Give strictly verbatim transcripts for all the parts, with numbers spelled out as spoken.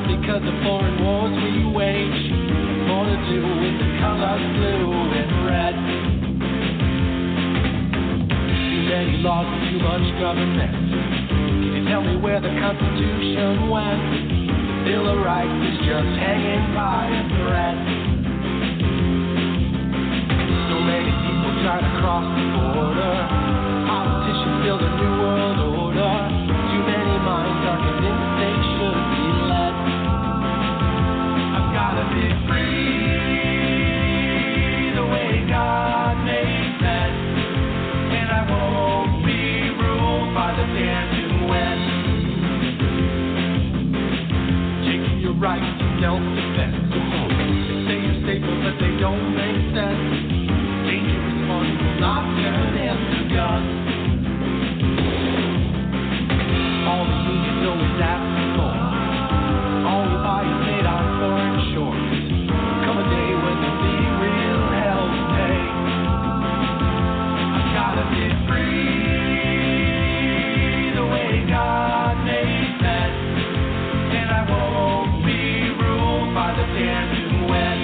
because the foreign wars we wage have more to do with the colors blue and red. Too many laws and too much government. Can you tell me where the Constitution went? The Bill of Rights is just hanging by a thread. So many people try to cross the border. Politicians build a new world order. Too many minds are convinced they should be led. I've gotta be free the way God made men, and I won't be ruled by the damn U N. Taking your rights to self-defense. They say you're safer, but they don't make sense. Dangerous ones will not turn into guns. All the unions always ask for more. All we buy is made on foreign shores. Come a day when there'll be real hell to pay. I've gotta be free the way God made men, and I won't be ruled by the damn U N.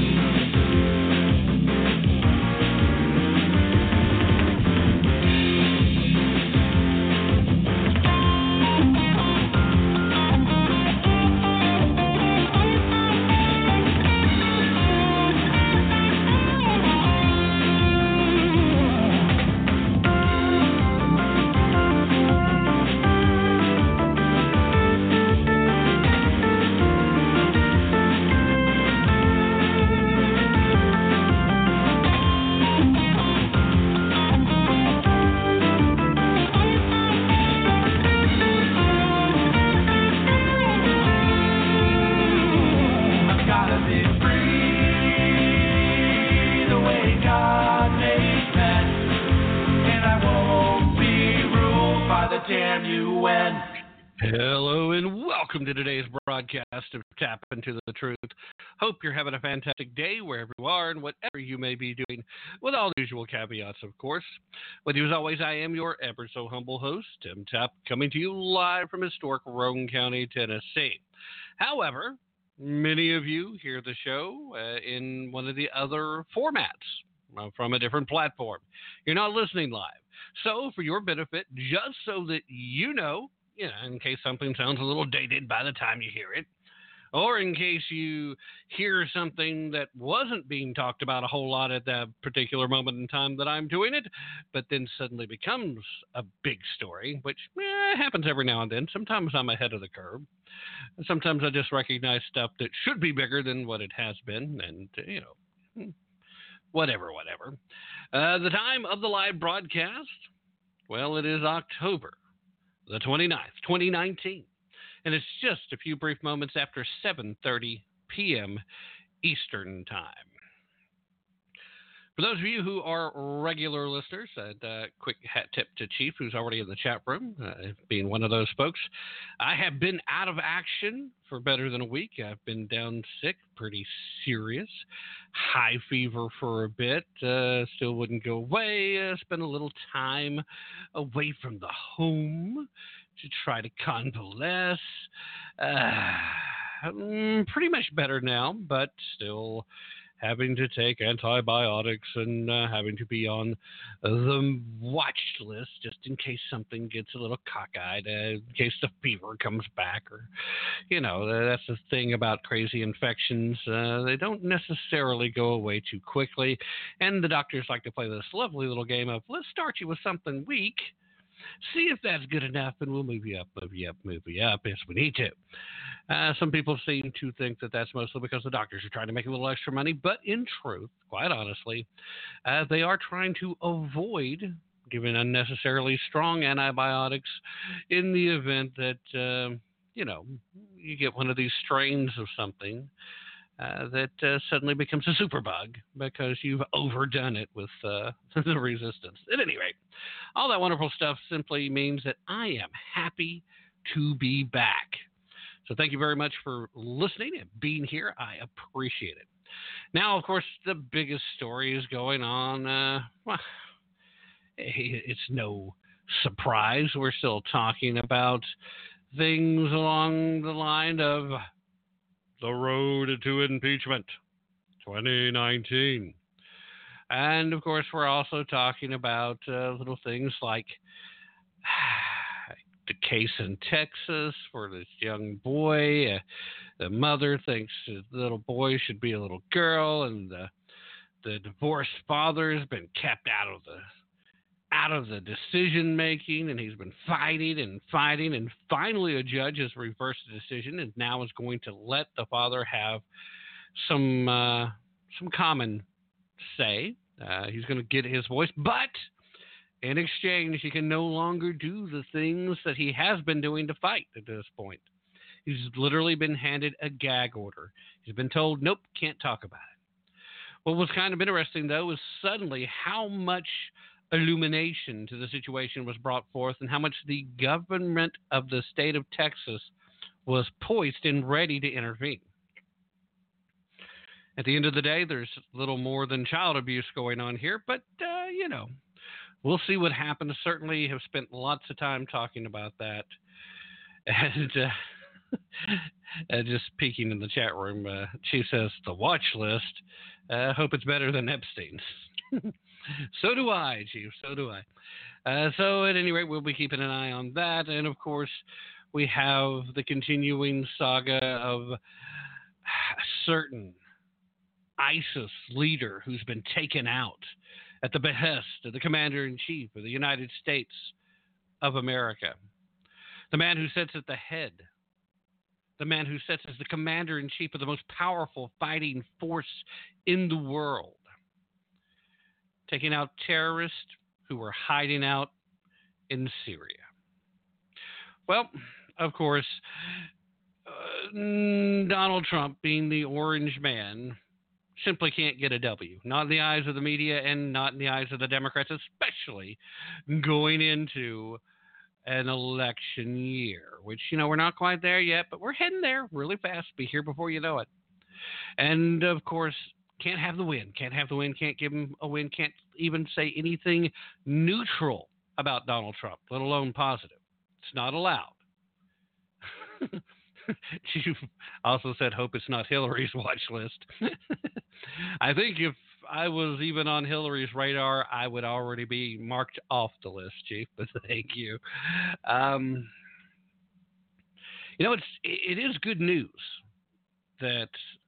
Hello and welcome to today's broadcast of Tap Into the Truth. Hope you're having a fantastic day wherever you are and whatever you may be doing, with all the usual caveats, of course. With you as always, I am your ever so humble host, Tim Tapp, coming to you live from historic Roane County, Tennessee. However, many of you hear the show uh, in one of the other formats uh, from a different platform. You're not listening live. So for your benefit, just so that you know, you know, in case something sounds a little dated by the time you hear it, or in case you hear something that wasn't being talked about a whole lot at that particular moment in time that I'm doing it, but then suddenly becomes a big story, which eh, happens every now and then. Sometimes I'm ahead of the curve. Sometimes I just recognize stuff that should be bigger than what it has been, and, you know, whatever, whatever. Uh, the time of the live broadcast, well, it is October the twenty-ninth, twenty nineteen, and it's just a few brief moments after seven thirty p.m. Eastern Time. For those of you who are regular listeners, a uh, quick hat tip to Chief, who's already in the chat room, uh, being one of those folks. I have been out of action for better than a week. I've been down sick, pretty serious, high fever for a bit, uh, still wouldn't go away. Uh, spent a little time away from the home to try to convalesce. Uh, I'm pretty much better now, but still having to take antibiotics and uh, having to be on the watch list just in case something gets a little cockeyed, uh, in case the fever comes back, or, you know, that's the thing about crazy infections. Uh, they don't necessarily go away too quickly, and the doctors like to play this lovely little game of, let's start you with something weak, see if that's good enough, and we'll move you up, move you up, move you up as we need to. Uh, some people seem to think that that's mostly because the doctors are trying to make a little extra money, but in truth, quite honestly, uh, they are trying to avoid giving unnecessarily strong antibiotics in the event that, uh, you know, you get one of these strains of something uh, that uh, suddenly becomes a superbug because you've overdone it with uh, the resistance. At any rate, all that wonderful stuff simply means that I am happy to be back. So thank you very much for listening and being here. I appreciate it. Now, of course, the biggest story is going on. Uh, well, it's no surprise. We're still talking about things along the line of The Road to Impeachment twenty nineteen. And, of course, we're also talking about uh, little things like the case in Texas for this young boy. Uh, the mother thinks the little boy should be a little girl, and the, the divorced father has been kept out of the out of the decision making, and he's been fighting and fighting, and finally a judge has reversed the decision and now is going to let the father have some uh, some common say. Uh, he's going to get his voice, but in exchange, he can no longer do the things that he has been doing to fight at this point. He's literally been handed a gag order. He's been told, nope, can't talk about it. What was kind of interesting, though, is suddenly how much illumination to the situation was brought forth and how much the government of the state of Texas was poised and ready to intervene. At the end of the day, there's little more than child abuse going on here, but, uh, you know, we'll see what happens. Certainly have spent lots of time talking about that. And uh, uh, just peeking in the chat room, uh, Chief says, the watch list. I uh, hope it's better than Epstein's. So do I, Chief. So do I. Uh, so at any rate, we'll be keeping an eye on that. And, of course, we have the continuing saga of a certain ISIS leader who's been taken out at the behest of the Commander-in-Chief of the United States of America. The man who sits at the head, the man who sits as the Commander-in-Chief of the most powerful fighting force in the world, taking out terrorists who were hiding out in Syria. Well, of course, uh, Donald Trump, being the orange man, simply can't get a W. Not in the eyes of the media and not in the eyes of the Democrats, especially going into an election year, which, you know, we're not quite there yet, but we're heading there really fast. Be here before you know it. And, of course, can't have the win. Can't have the win. Can't give him a win. Can't even say anything neutral about Donald Trump, let alone positive. It's not allowed. You also said, hope it's not Hillary's watch list. I think if I was even on Hillary's radar, I would already be marked off the list, Chief, but thank you. Um, you know, it's, it is good news that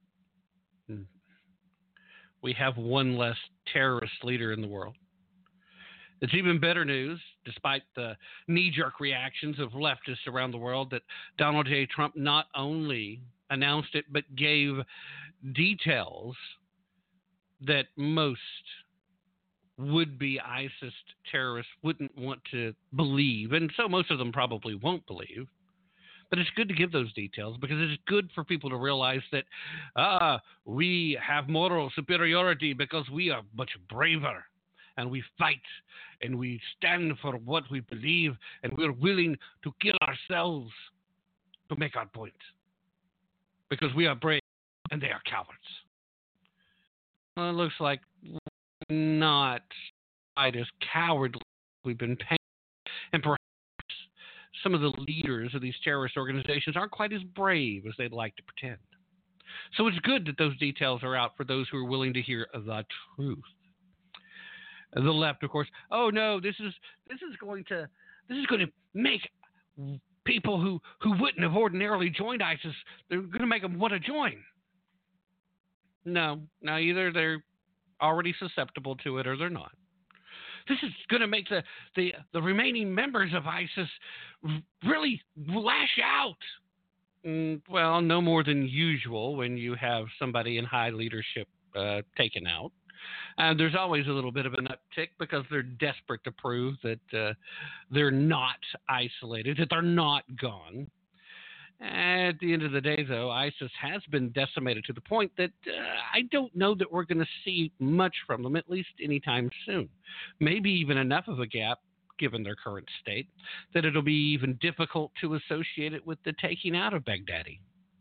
we have one less terrorist leader in the world. It's even better news, despite the knee-jerk reactions of leftists around the world, that Donald J. Trump not only announced it, but gave details that most would-be ISIS terrorists wouldn't want to believe, and so most of them probably won't believe. But it's good to give those details because it's good for people to realize that ah, we have moral superiority because we are much braver. And we fight, and we stand for what we believe, and we're willing to kill ourselves to make our point. Because we are brave, and they are cowards. Well, it looks like we're not quite as cowardly as we've been painted. And perhaps some of the leaders of these terrorist organizations aren't quite as brave as they'd like to pretend. So it's good that those details are out for those who are willing to hear the truth. The left, of course. Oh no, this is this is going to this is going to make people who, who wouldn't have ordinarily joined ISIS, they're going to make them want to join. No, no, either they're already susceptible to it or they're not. This is going to make the, the, the remaining members of ISIS really lash out. Mm, well, no more than usual when you have somebody in high leadership uh, taken out. And there's always a little bit of an uptick because they're desperate to prove that uh, they're not isolated, that they're not gone. At the end of the day, though, ISIS has been decimated to the point that uh, I don't know that we're going to see much from them, at least anytime soon. Maybe even enough of a gap, given their current state, that it'll be even difficult to associate it with the taking out of Baghdadi.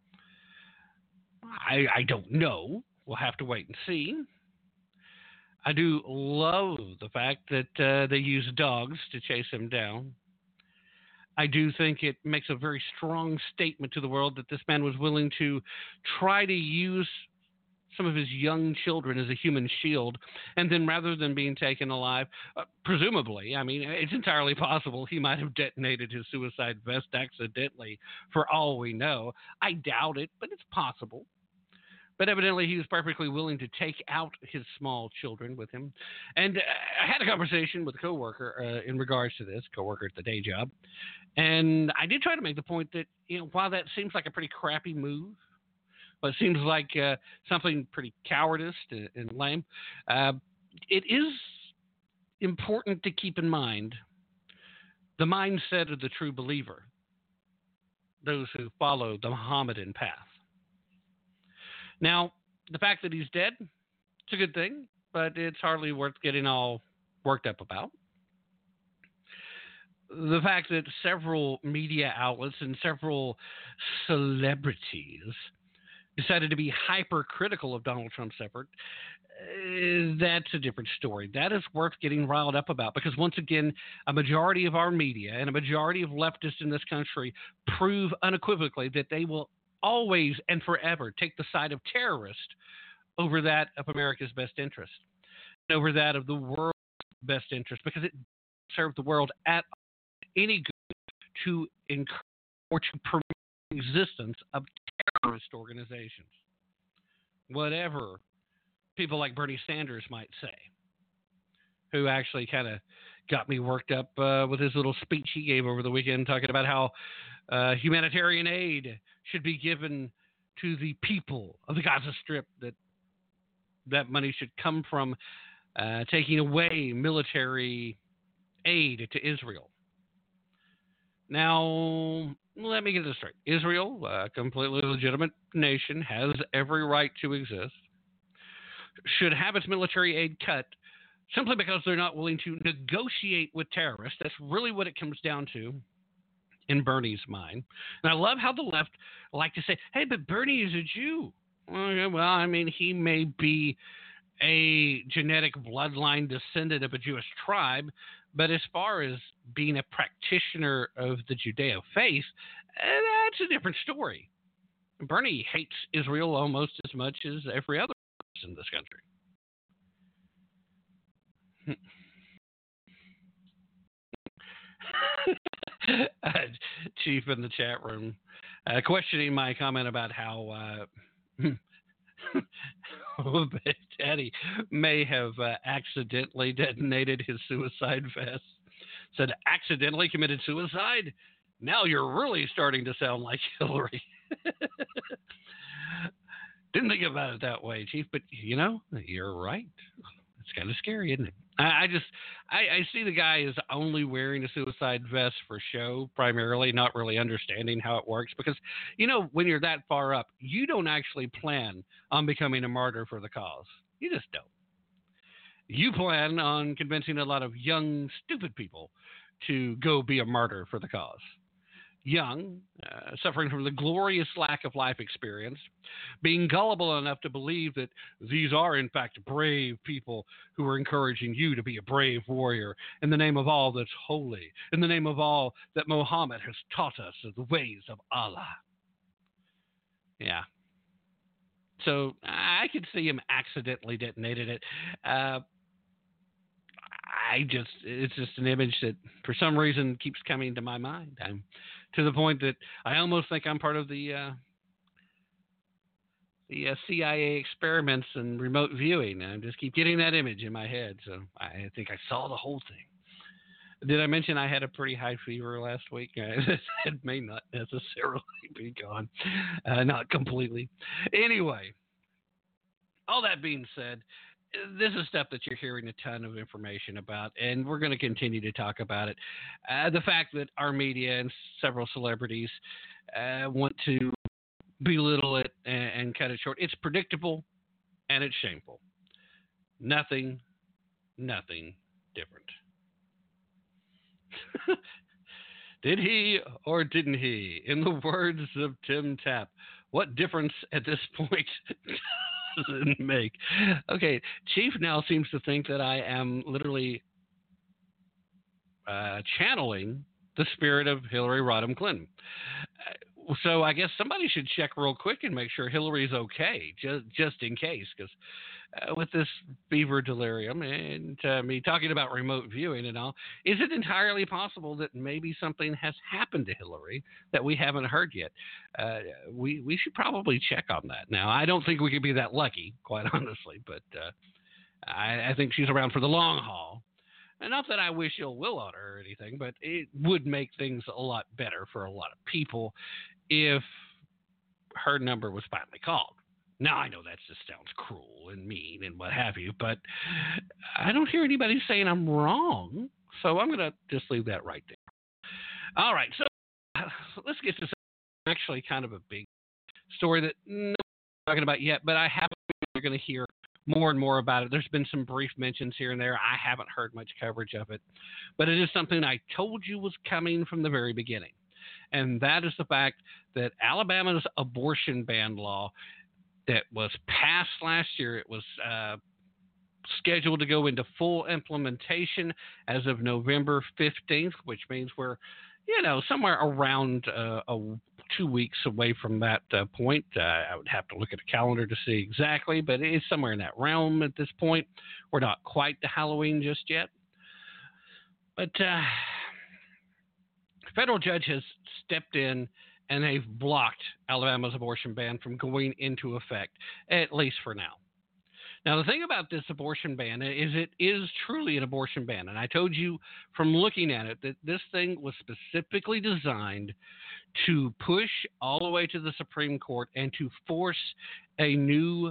I, I don't know. We'll have to wait and see. I do love the fact that uh, they use dogs to chase him down. I do think it makes a very strong statement to the world that this man was willing to try to use some of his young children as a human shield, and then rather than being taken alive, uh, presumably, I mean, it's entirely possible he might have detonated his suicide vest accidentally, for all we know. I doubt it, but it's possible. But evidently, he was perfectly willing to take out his small children with him. And uh, I had a conversation with a coworker uh, in regards to this, coworker at the day job, and I did try to make the point that, you know, while that seems like a pretty crappy move, but it seems like uh, something pretty cowardice and, and lame, uh, it is important to keep in mind the mindset of the true believer, those who follow the Mohammedan path. Now, the fact that he's dead, it's a good thing, but it's hardly worth getting all worked up about. The fact that several media outlets and several celebrities decided to be hypercritical of Donald Trump's effort, uh, that's a different story. That is worth getting riled up about because, once again, a majority of our media and a majority of leftists in this country prove unequivocally that they will always and forever take the side of terrorist over that of America's best interest, and over that of the world's best interest, because it doesn't serve the world at any good to encourage or to promote the existence of terrorist organizations, whatever people like Bernie Sanders might say, who actually kind of got me worked up uh, with his little speech he gave over the weekend talking about how uh, humanitarian aid should be given to the people of the Gaza Strip, that that money should come from uh, taking away military aid to Israel. Now, let me get this straight. Israel, a completely legitimate nation, has every right to exist, should have its military aid cut simply because they're not willing to negotiate with terrorists. That's really what it comes down to in Bernie's mind. And I love how the left like to say, hey, but Bernie is a Jew. Well, I mean, he may be a genetic bloodline descendant of a Jewish tribe, but as far as being a practitioner of the Judeo faith, that's a different story. Bernie hates Israel almost as much as every other person in this country. uh, Chief in the chat room uh, questioning my comment about how uh, Daddy may have uh, accidentally detonated his suicide vest. Said accidentally committed suicide? Now you're really starting to sound like Hillary. Didn't think about it that way, Chief, but you know, you're right. It's kind of scary, isn't it? I, I just, I, I see the guy as only wearing a suicide vest for show, primarily, not really understanding how it works. Because, you know, when you're that far up, you don't actually plan on becoming a martyr for the cause. You just don't. You plan on convincing a lot of young, stupid people to go be a martyr for the cause. Young, uh, suffering from the glorious lack of life experience, being gullible enough to believe that these are, in fact, brave people who are encouraging you to be a brave warrior in the name of all that's holy, in the name of all that Muhammad has taught us of the ways of Allah. Yeah. So I could see him accidentally detonated it. Uh, I just, it's just an image that for some reason keeps coming to my mind. I'm to the point that I almost think I'm part of the uh, the uh, C I A experiments and remote viewing. I just keep getting that image in my head. So I think I saw the whole thing. Did I mention I had a pretty high fever last week? It may not necessarily be gone. Uh, not completely. Anyway, all that being said, this is stuff that you're hearing a ton of information about, and we're going to continue to talk about it. Uh, the fact that our media and several celebrities uh, want to belittle it and, and cut it short, it's predictable and it's shameful. Nothing, nothing different. Did he or didn't he? In the words of Tim Tapp, what difference at this point doesn't make? Okay, Chief now seems to think that I am literally uh, channeling the spirit of Hillary Rodham Clinton. Uh, so I guess somebody should check real quick and make sure Hillary's okay, just just in case, because uh, with this fever delirium and uh, me talking about remote viewing and all, is it entirely possible that maybe something has happened to Hillary that we haven't heard yet? Uh, we we should probably check on that. Now, I don't think we could be that lucky, quite honestly, but uh, I, I think she's around for the long haul. And not that I wish ill will on her or anything, but it would make things a lot better for a lot of people if her number was finally called. Now, I know that just sounds cruel and mean and what have you, but I don't hear anybody saying I'm wrong, so I'm going to just leave that right there. All right, so let's get to some actually kind of a big story that nobody's talking about yet, but I haven't you're going to hear more and more about it. There's been some brief mentions here and there. I haven't heard much coverage of it, but it is something I told you was coming from the very beginning, and that is the fact that Alabama's abortion ban law that was passed last year, it was uh, scheduled to go into full implementation as of November fifteenth, which means we're, you know, somewhere around uh, a, two weeks away from that uh, point. Uh, I would have to look at a calendar to see exactly, but it's somewhere in that realm at this point. We're not quite to Halloween just yet. But uh, a federal judge has stepped in and they've blocked Alabama's abortion ban from going into effect, at least for now. Now, the thing about this abortion ban is it is truly an abortion ban. And I told you from looking at it that this thing was specifically designed to push all the way to the Supreme Court and to force a new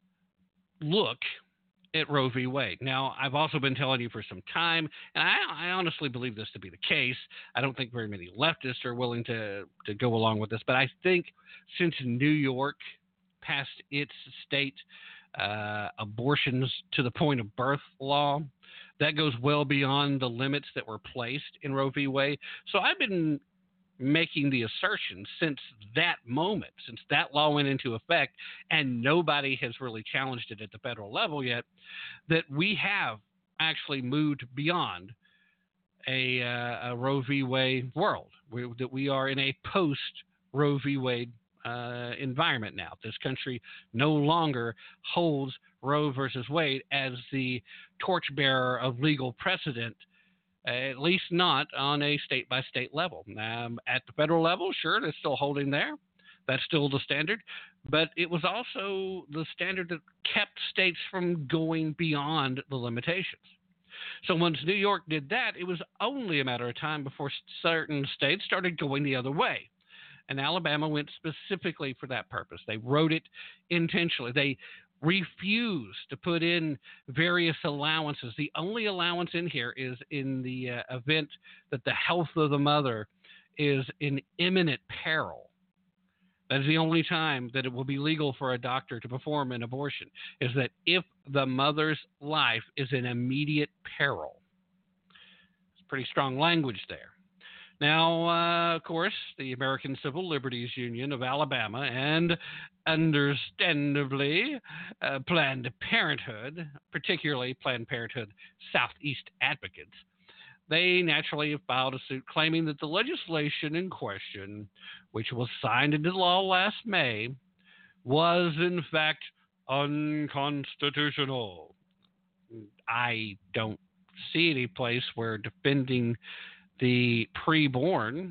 look at Roe v. Wade. Now, I've also been telling you for some time, and I, I honestly believe this to be the case. I don't think very many leftists are willing to, to go along with this, but I think since New York passed its state uh, abortions to the point of birth law, that goes well beyond the limits that were placed in Roe v. Wade. So I've been making the assertion since that moment, since that law went into effect, and nobody has really challenged it at the federal level yet, that we have actually moved beyond a, uh, a Roe v. Wade world, we, that we are in a post-Roe v. Wade uh, environment now. This country no longer holds Roe versus Wade as the torchbearer of legal precedent, at least not on a state-by-state level. Um, at the federal level, sure, they're still holding there. That's still the standard. But it was also the standard that kept states from going beyond the limitations. So once New York did that, it was only a matter of time before certain states started going the other way. And Alabama went specifically for that purpose. They wrote it intentionally. They refuse to put in various allowances. The only allowance in here is in the uh, event that the health of the mother is in imminent peril. That is the only time that it will be legal for a doctor to perform an abortion, is that if the mother's life is in immediate peril. It's pretty strong language there. Now, uh, of course, the American Civil Liberties Union of Alabama and, understandably, uh, Planned Parenthood, particularly Planned Parenthood Southeast Advocates, they naturally have filed a suit claiming that the legislation in question, which was signed into law last May, was in fact unconstitutional. I don't see any place where defending the preborn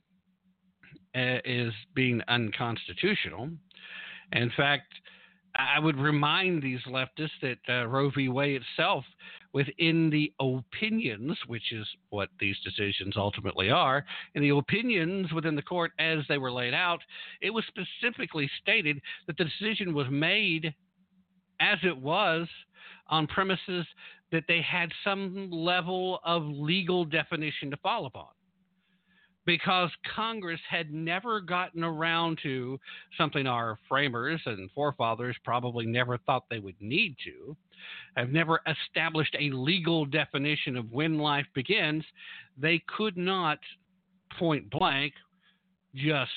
uh, is being unconstitutional. In fact, I would remind these leftists that uh, Roe v. Wade itself, within the opinions, which is what these decisions ultimately are, in the opinions within the court as they were laid out, it was specifically stated that the decision was made as it was on premises that they had some level of legal definition to fall upon. Because Congress had never gotten around to something our framers and forefathers probably never thought they would need to, have never established a legal definition of when life begins, they could not point blank just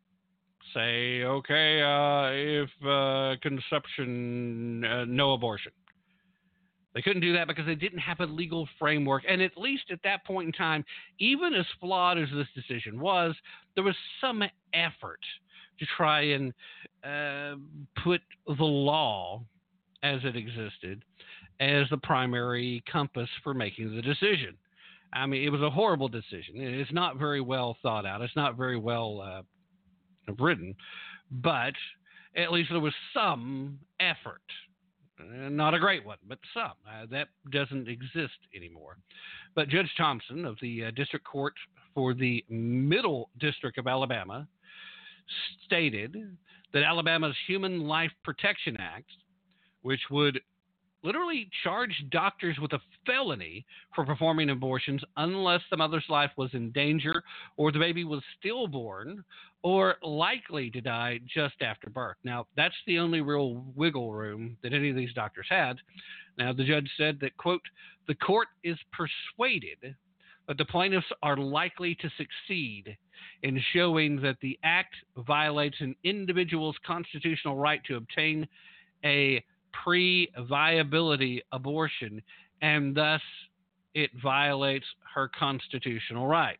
say, okay, uh, if uh, conception, uh, no abortion. They couldn't do that because they didn't have a legal framework. And at least at that point in time, even as flawed as this decision was, there was some effort to try and uh, put the law as it existed as the primary compass for making the decision. I mean, it was a horrible decision. It's not very well thought out. It's not very well uh, written, but at least there was some effort. Not a great one, but some. Uh, that doesn't exist anymore. But Judge Thompson of the uh, District Court for the Middle District of Alabama stated that Alabama's Human Life Protection Act, which would literally charge doctors with a felony for performing abortions unless the mother's life was in danger or the baby was stillborn or likely to die just after birth. Now, that's the only real wiggle room that any of these doctors had. Now, the judge said that, quote, the court is persuaded that the plaintiffs are likely to succeed in showing that the act violates an individual's constitutional right to obtain a pre-viability abortion, and thus it violates her constitutional rights.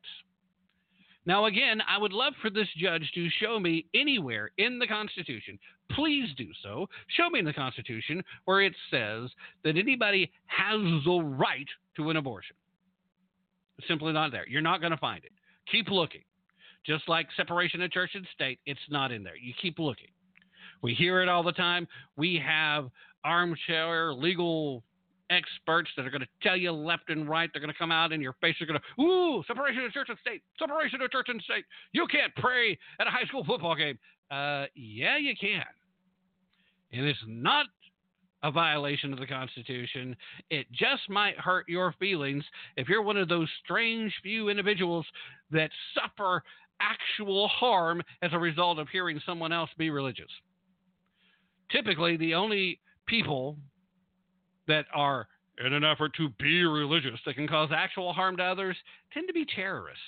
Now, again, I would love for this judge to show me anywhere in the Constitution, please do so, show me in the Constitution where it says that anybody has the right to an abortion. It's simply not there. You're not going to find it. Keep looking. Just like separation of church and state, it's not in there. You keep looking. We hear it all the time. We have armchair legal experts that are going to tell you left and right. They're going to come out in your face. They're going to, ooh, separation of church and state, separation of church and state. You can't pray at a high school football game. Uh, yeah, you can. And it's not a violation of the Constitution. It just might hurt your feelings if you're one of those strange few individuals that suffer actual harm as a result of hearing someone else be religious. Typically, the only people that are in an effort to be religious that can cause actual harm to others tend to be terrorists.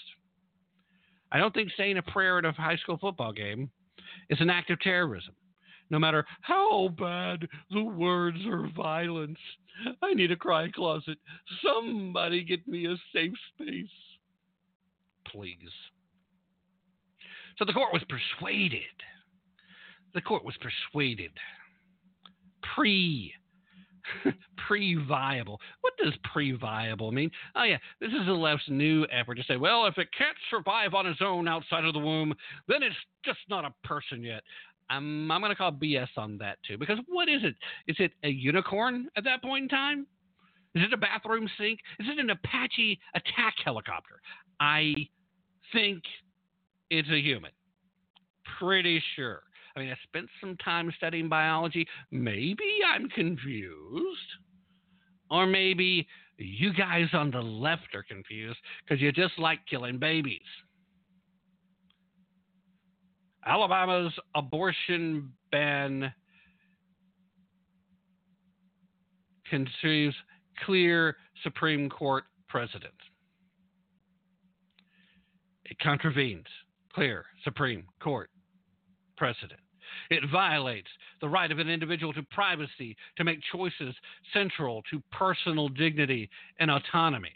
I don't think saying a prayer at a high school football game is an act of terrorism, no matter how bad the words or violence. I need a cry closet. Somebody get me a safe space, please. So the court was persuaded. The court was persuaded. Pre, pre-viable. What does pre-viable mean? Oh, yeah, this is the left's new effort to say, well, if it can't survive on its own outside of the womb, then it's just not a person yet. I'm, I'm going to call B S on that, too, because what is it? Is it a unicorn at that point in time? Is it a bathroom sink? Is it an Apache attack helicopter? I think it's a human. Pretty sure. I mean, I spent some time studying biology. Maybe I'm confused. Or maybe you guys on the left are confused because you just like killing babies. Alabama's abortion ban conceals clear Supreme Court precedent. It contravenes clear Supreme Court precedent. It violates the right of an individual to privacy, to make choices central to personal dignity and autonomy.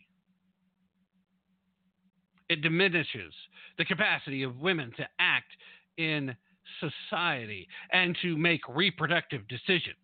It diminishes the capacity of women to act in society and to make reproductive decisions.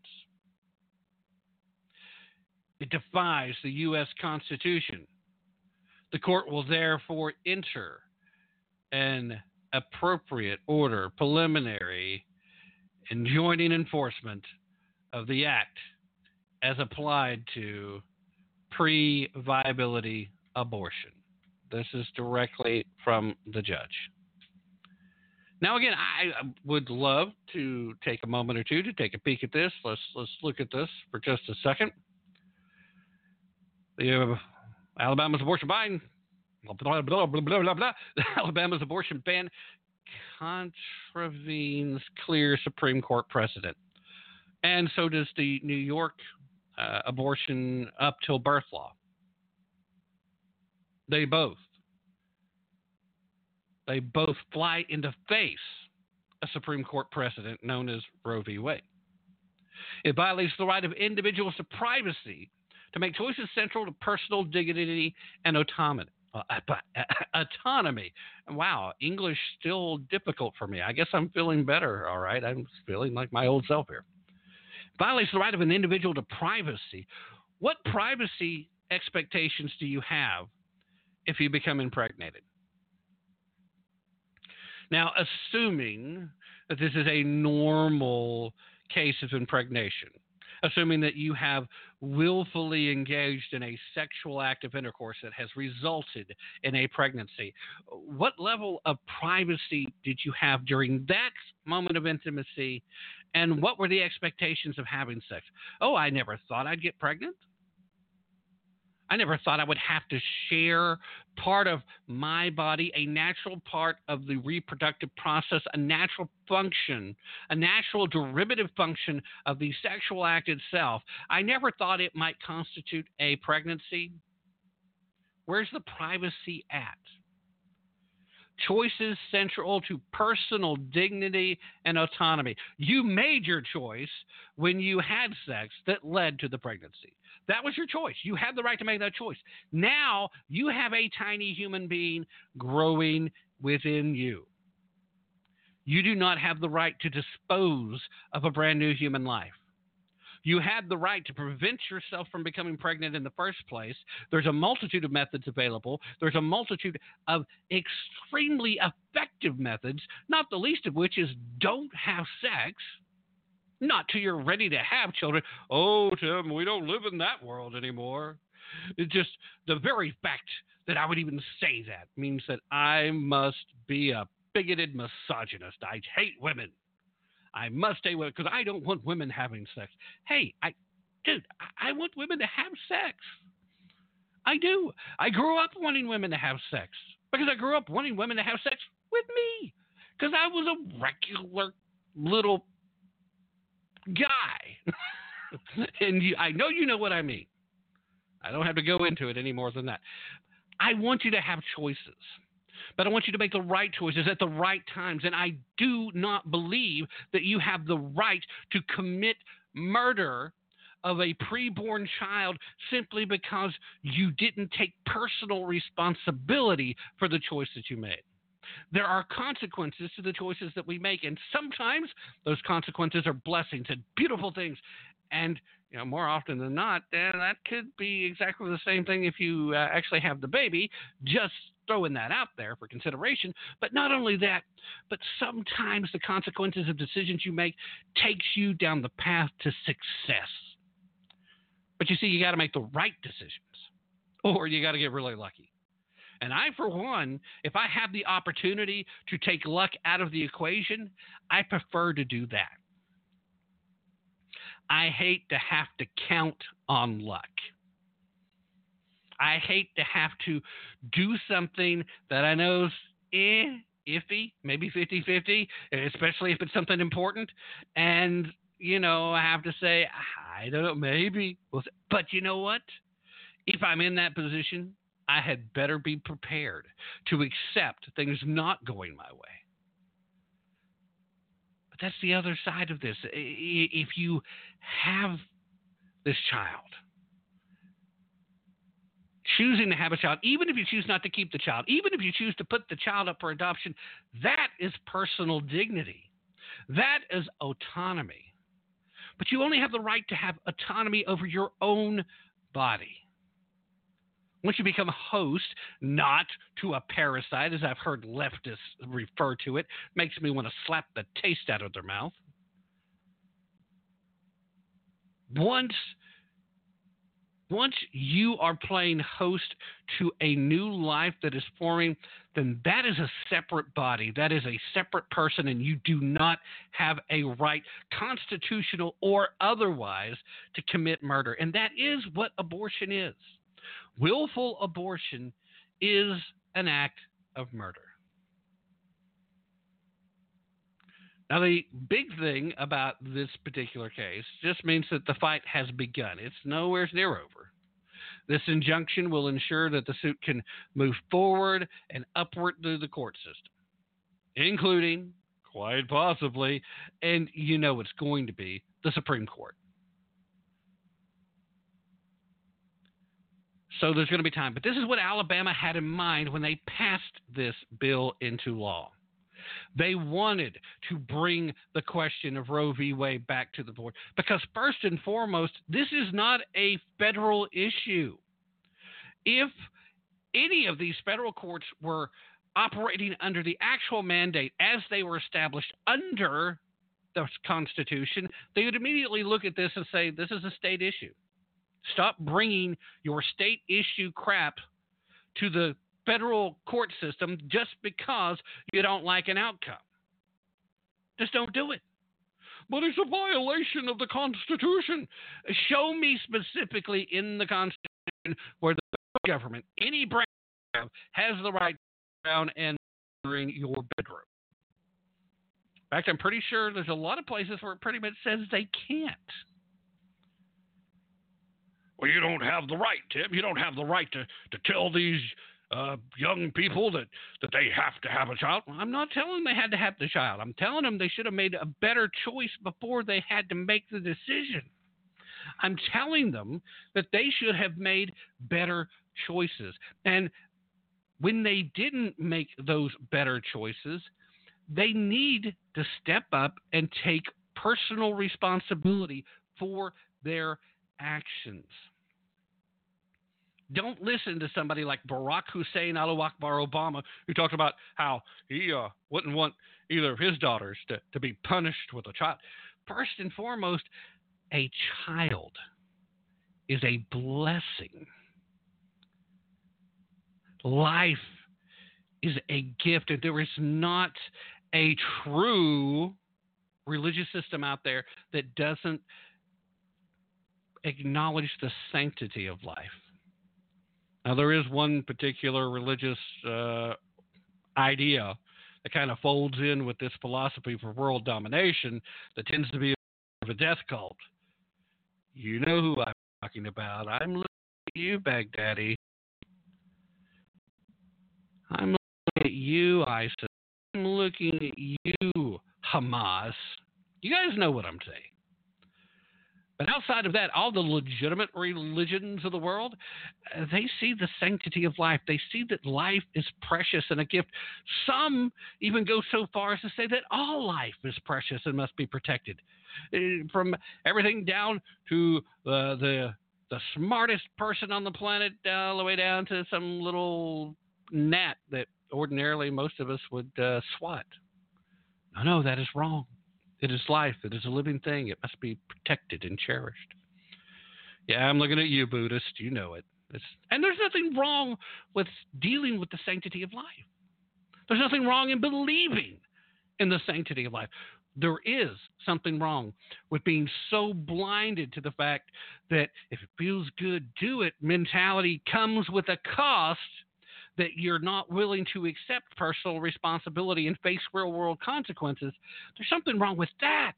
It defies the U S Constitution. The court will therefore enter an appropriate order preliminary enjoining enforcement of the act as applied to pre-viability abortion. This is directly from the judge. Now, again, I would love to take a moment or two to take a peek at this. Let's let's look at this for just a second. The uh, Alabama's abortion ban, blah, blah, blah, blah, blah, blah. The Alabama's abortion ban contravenes clear Supreme Court precedent. And so does the New York uh, abortion up till birth law. They both. They both fly into face a Supreme Court precedent known as Roe v. Wade. It violates the right of individuals to privacy to make choices central to personal dignity and autonomy. Uh, autonomy. Wow, English still difficult for me. I guess I'm feeling better. All right, I'm feeling like my old self here. Violates the right of an individual to privacy. What privacy expectations do you have if you become impregnated? Now, assuming that this is a normal case of impregnation, assuming that you have willfully engaged in a sexual act of intercourse that has resulted in a pregnancy, what level of privacy did you have during that moment of intimacy, and what were the expectations of having sex? Oh, I never thought I'd get pregnant. I never thought I would have to share part of my body, a natural part of the reproductive process, a natural function, a natural derivative function of the sexual act itself. I never thought it might constitute a pregnancy. Where's the privacy at? Choices central to personal dignity and autonomy. You made your choice when you had sex that led to the pregnancy. That was your choice. You had the right to make that choice. Now you have a tiny human being growing within you. You do not have the right to dispose of a brand new human life. You had the right to prevent yourself from becoming pregnant in the first place. There's a multitude of methods available. There's a multitude of extremely effective methods, not the least of which is don't have sex. Not till you're ready to have children. Oh, Tim, we don't live in that world anymore. It's just the very fact that I would even say that means that I must be a bigoted misogynist. I hate women. I must stay with it because I don't want women having sex. Hey, I, dude, I, I want women to have sex. I do. I grew up wanting women to have sex because I grew up wanting women to have sex with me because I was a regular little guy. And you, I know you know what I mean. I don't have to go into it any more than that. I want you to have choices, but I want you to make the right choices at the right times. And I do not believe that you have the right to commit murder of a preborn child simply because you didn't take personal responsibility for the choice that you made. There are consequences to the choices that we make, and sometimes those consequences are blessings and beautiful things. And you know, more often than not, eh, that could be exactly the same thing if you uh, actually have the baby. Just throwing that out there for consideration. But not only that, but sometimes the consequences of decisions you make takes you down the path to success. But you see, you got to make the right decisions, or you got to get really lucky. And I, for one, if I have the opportunity to take luck out of the equation, I prefer to do that. I hate to have to count on luck. I hate to have to do something that I know is eh, iffy, maybe fifty-fifty, especially if it's something important. And, you know, I have to say, I don't know, maybe. But you know what? If I'm in that position, I had better be prepared to accept things not going my way. But that's the other side of this. If you have this child, choosing to have a child, even if you choose not to keep the child, even if you choose to put the child up for adoption, that is personal dignity. That is autonomy. But you only have the right to have autonomy over your own body. Once you become a host, not to a parasite, as I've heard leftists refer to it, makes me want to slap the taste out of their mouth. Once, once you are playing host to a new life that is forming, then that is a separate body. That is a separate person, and you do not have a right, constitutional or otherwise, to commit murder. And that is what abortion is. Willful abortion is an act of murder. Now, the big thing about this particular case just means that the fight has begun. It's nowhere near over. This injunction will ensure that the suit can move forward and upward through the court system, including, quite possibly, and you know it's going to be, the Supreme Court. So there's going to be time. But this is what Alabama had in mind when they passed this bill into law. They wanted to bring the question of Roe v. Wade back to the board because, first and foremost, this is not a federal issue. If any of these federal courts were operating under the actual mandate as they were established under the Constitution, they would immediately look at this and say, this is a state issue. Stop bringing your state issue crap to the federal court system just because you don't like an outcome. Just don't do it. But it's a violation of the Constitution. Show me specifically in the Constitution where the federal government, any branch, has the right to down and enter your bedroom. In fact, I'm pretty sure there's a lot of places where it pretty much says they can't. Well, you don't have the right, Tim. You don't have the right to, to tell these uh, young people that, that they have to have a child. Well, I'm not telling them they had to have the child. I'm telling them they should have made a better choice before they had to make the decision. I'm telling them that they should have made better choices. And when they didn't make those better choices, they need to step up and take personal responsibility for their actions. Don't listen to somebody like Barack Hussein Allahu Akbar Obama, who talked about how he uh, wouldn't want either of his daughters to, to be punished with a child. First and foremost, a child is a blessing. Life is a gift, and there is not a true religious system out there that doesn't acknowledge the sanctity of life. Now, there is one particular religious uh, idea that kind of folds in with this philosophy for world domination that tends to be of a death cult. You know who I'm talking about. I'm looking at you, Baghdadi. I'm looking at you, ISIS. I'm looking at you, Hamas. You guys know what I'm saying. But outside of that, all the legitimate religions of the world, uh, they see the sanctity of life. They see that life is precious and a gift. Some even go so far as to say that all life is precious and must be protected. Uh, from everything down to uh, the the smartest person on the planet, uh, all the way down to some little gnat that ordinarily most of us would uh, swat. No, no, that is wrong. It is life. It is a living thing. It must be protected and cherished. Yeah, I'm looking at you, Buddhist. You know it. It's, and there's nothing wrong with dealing with the sanctity of life. There's nothing wrong in believing in the sanctity of life. There is something wrong with being so blinded to the fact that if it feels good, do it mentality comes with a cost that you're not willing to accept personal responsibility and face real-world consequences. There's something wrong with that.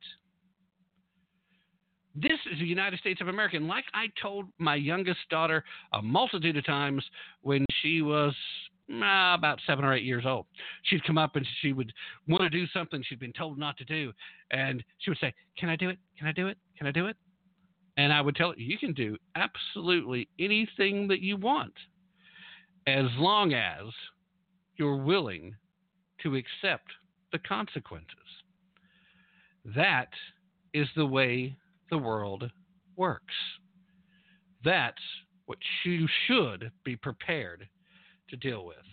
This is the United States of America. And like I told my youngest daughter a multitude of times when she was uh, about seven or eight years old, she'd come up and she would want to do something she'd been told not to do. And she would say, can I do it? Can I do it? Can I do it? And I would tell her, you can do absolutely anything that you want, as long as you're willing to accept the consequences. That is the way the world works. That's what you should be prepared to deal with.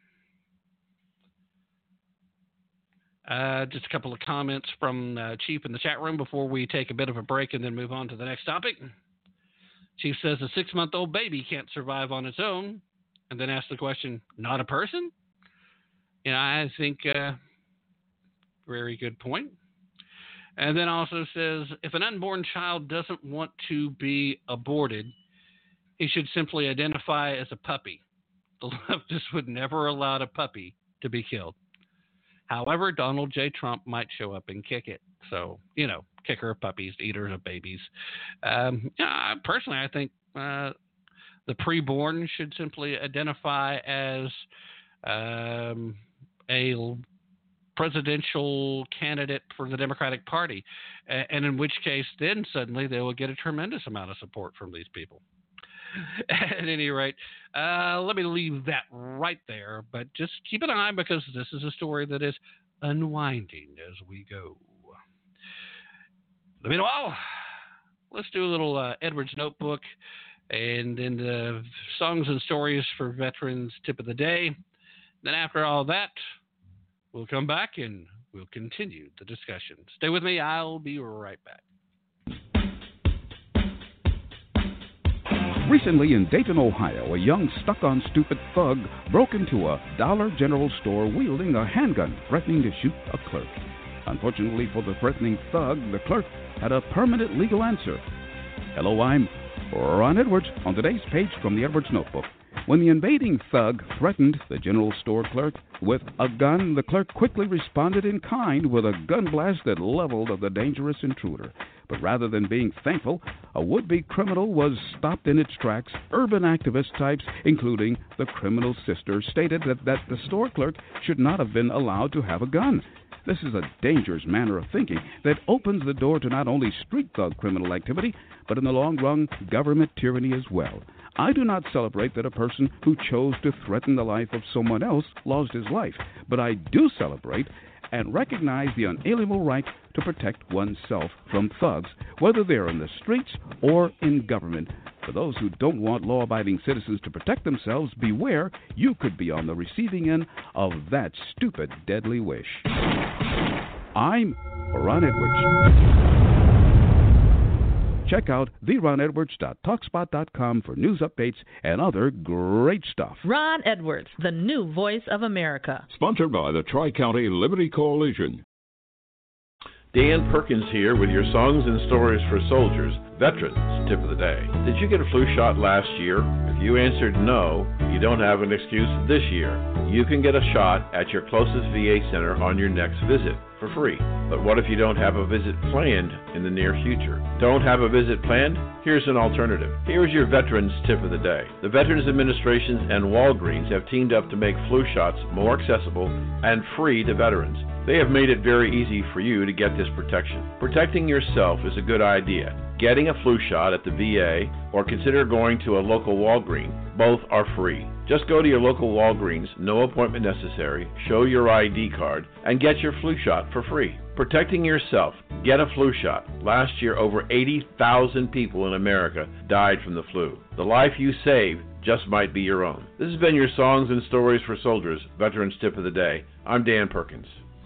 Uh, just a couple of comments from uh, Chief in the chat room before we take a bit of a break and then move on to the next topic. Chief says a six-month-old baby can't survive on its own. And then ask the question, not a person? You know, I think, uh, very good point. And then also says, if an unborn child doesn't want to be aborted, he should simply identify as a puppy. The leftists would never allow a puppy to be killed. However, Donald J. Trump might show up and kick it. So, you know, kicker of puppies, eaters of babies. Um, yeah, personally, I think uh, the preborn should simply identify as um, a presidential candidate for the Democratic Party, and in which case then suddenly they will get a tremendous amount of support from these people. At any rate, uh, let me leave that right there. But just keep an eye because this is a story that is unwinding as we go. Meanwhile, let's do a little uh, Edwards Notebook and then the songs and stories for veterans tip of the day. Then after all that, we'll come back and we'll continue the discussion. Stay with me. I'll be right back. Recently in Dayton, Ohio, a young stuck-on-stupid thug broke into a Dollar General store wielding a handgun, threatening to shoot a clerk. Unfortunately for the threatening thug, the clerk had a permanent legal answer. Hello, I'm Ron Edwards on today's page from the Edwards Notebook. When the invading thug threatened the general store clerk with a gun, the clerk quickly responded in kind with a gun blast that leveled the dangerous intruder. But rather than being thankful, a would-be criminal was stopped in its tracks. Urban activist types, including the criminal's sister, stated that, that the store clerk should not have been allowed to have a gun. This is a dangerous manner of thinking that opens the door to not only street thug criminal activity, but in the long run, government tyranny as well. I do not celebrate that a person who chose to threaten the life of someone else lost his life, but I do celebrate and recognize the unalienable right to protect oneself from thugs, whether they're in the streets or in government. For those who don't want law-abiding citizens to protect themselves, beware, you could be on the receiving end of that stupid, deadly wish. I'm Ron Edwards. Check out the ron edwards dot talkspot dot com for news updates and other great stuff. Ron Edwards, the new voice of America. Sponsored by the Tri-County Liberty Coalition. Dan Perkins here with your songs and stories for soldiers, veterans tip of the day. Did you get a flu shot last year? If you answered no, you don't have an excuse this year. You can get a shot at your closest V A center on your next visit for free. But what if you don't have a visit planned in the near future? Don't have a visit planned? Here's an alternative. Here's your veterans tip of the day. The Veterans Administration and Walgreens have teamed up to make flu shots more accessible and free to veterans. They have made it very easy for you to get this protection. Protecting yourself is a good idea. Getting a flu shot at the V A or consider going to a local Walgreens. Both are free. Just go to your local Walgreens, no appointment necessary, show your I D card, and get your flu shot for free. Protecting yourself. Get a flu shot. Last year, over eighty thousand people in America died from the flu. The life you save just might be your own. This has been your Songs and Stories for Soldiers, Veterans Tip of the Day. I'm Dan Perkins.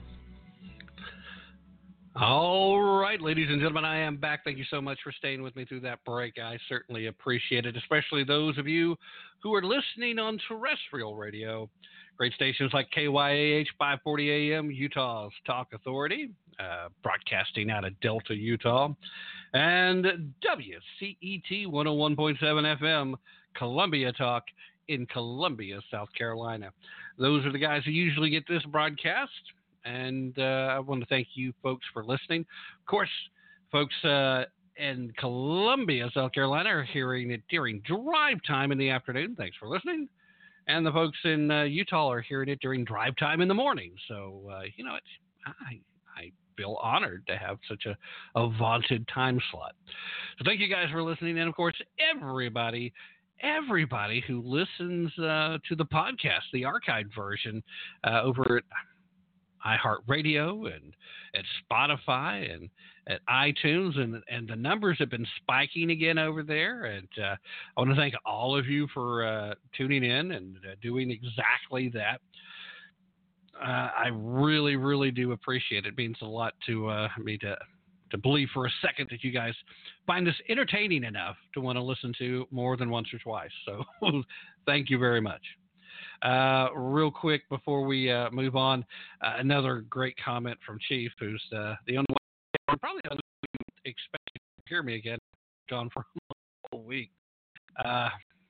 All right, ladies and gentlemen, I am back. Thank you so much for staying with me through that break. I certainly appreciate it, especially those of you who are listening on terrestrial radio. Great stations like K Y A H five forty A M, Utah's Talk Authority, uh, broadcasting out of Delta, Utah, and W C E T one oh one point seven F M, Columbia Talk in Columbia, South Carolina. Those are the guys who usually get this broadcast. And uh, I want to thank you folks for listening. Of course, folks uh, in Columbia, South Carolina are hearing it during drive time in the afternoon. Thanks for listening. And the folks in uh, Utah are hearing it during drive time in the morning. So, uh, you know, it's, I, I feel honored to have such a, a vaunted time slot. So thank you guys for listening. And, of course, everybody everybody who listens uh, to the podcast, the archived version, uh, over at iHeartRadio and at Spotify and at iTunes, and and the numbers have been spiking again over there. And uh, I want to thank all of you for uh, tuning in and uh, doing exactly that. Uh, I really, really do appreciate it. It means a lot to uh, me to to believe for a second that you guys find this entertaining enough to want to listen to more than once or twice. So thank you very much. Uh, real quick before we uh, move on, uh, another great comment from Chief, who's uh, the only one, probably the only one expecting to hear me again, gone for a whole week. Uh,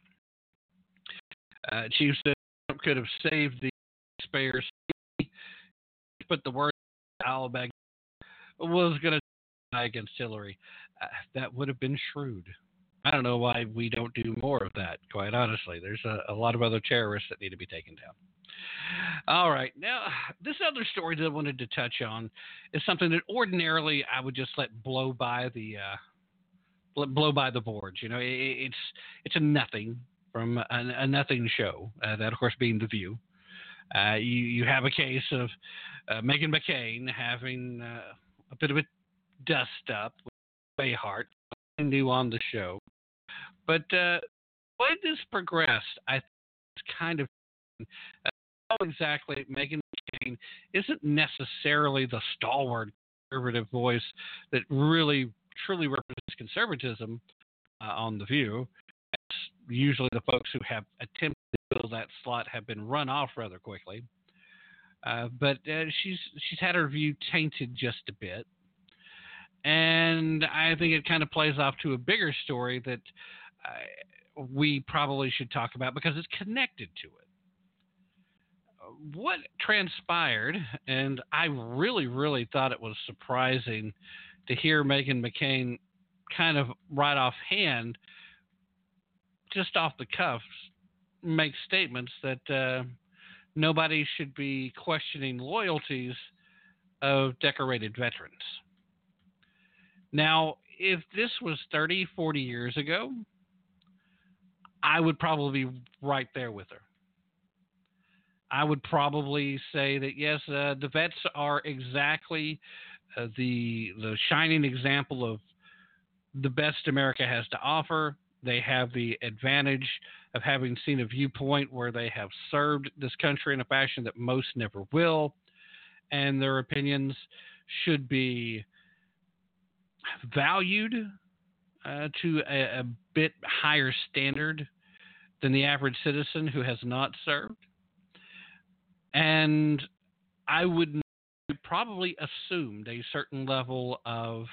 uh, Chief said Trump could have saved the spares, but the word Al-Baghdadi was going to die against Hillary. Uh, that would have been shrewd. I don't know why we don't do more of that, quite honestly. There's a, a lot of other terrorists that need to be taken down. All right. Now, this other story that I wanted to touch on is something that ordinarily I would just let blow by the uh, blow by the boards. You know, it, it's it's a nothing from a, a nothing show. Uh, that, of course, being The View. Uh, you you have a case of uh, Meghan McCain having uh, a bit of a dust up with Bayhart, new on the show. But uh, the way this progressed, I think it's kind of uh, how exactly Meghan McCain isn't necessarily the stalwart conservative voice that really truly represents conservatism uh, on The View. It's usually the folks who have attempted to fill that slot have been run off rather quickly. Uh, but uh, she's she's had her view tainted just a bit. And I think it kind of plays off to a bigger story that uh, we probably should talk about because it's connected to it. What transpired, and I really, really thought it was surprising to hear Meghan McCain kind of right offhand, just off the cuffs, make statements that uh, nobody should be questioning loyalties of decorated veterans. Now, if this was thirty, forty years ago, I would probably be right there with her. I would probably say that, yes, uh, the vets are exactly uh, the the shining example of the best America has to offer. They have the advantage of having seen a viewpoint where they have served this country in a fashion that most never will, and their opinions should be valued uh, to a, a bit higher standard than the average citizen who has not served. And I would probably assumed a certain level of,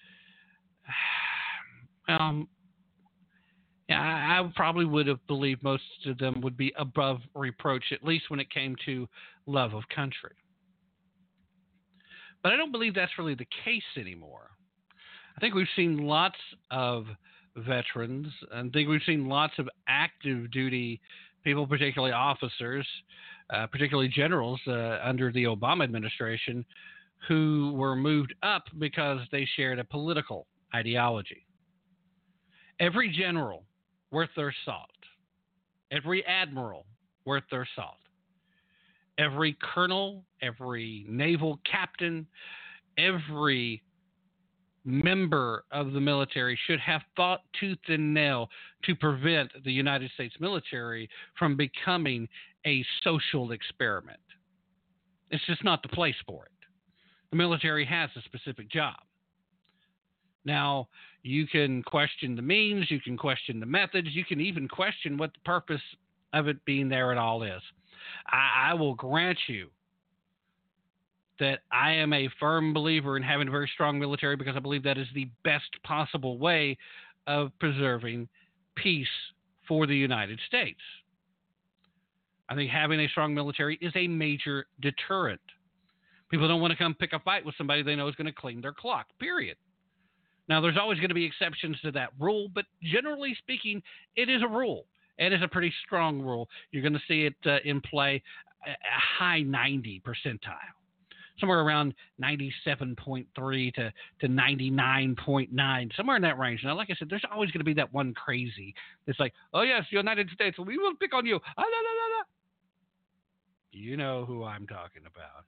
um, yeah, I, I probably would have believed most of them would be above reproach, at least when it came to love of country. But I don't believe that's really the case anymore. I think we've seen lots of veterans, and I think we've seen lots of active duty people, particularly officers, uh, particularly generals uh, under the Obama administration, who were moved up because they shared a political ideology. Every general worth their salt, every admiral worth their salt, every colonel, every naval captain, every member of the military should have fought tooth and nail to prevent the United States military from becoming a social experiment. It's just not the place for it. The military has a specific job. Now, you can question the means, you can question the methods, you can even question what the purpose of it being there at all is. I, I will grant you that I am a firm believer in having a very strong military because I believe that is the best possible way of preserving peace for the United States. I think having a strong military is a major deterrent. People don't want to come pick a fight with somebody they know is going to clean their clock, period. Now, there's always going to be exceptions to that rule, but generally speaking, it is a rule. It is a pretty strong rule. You're going to see it uh, in play a high ninety percentile. Somewhere around ninety-seven point three to, to ninety-nine point nine, somewhere in that range. Now, like I said, there's always going to be that one crazy that's like, oh, yes, United States, we will pick on you. Ah, la, la, la, la. You know who I'm talking about.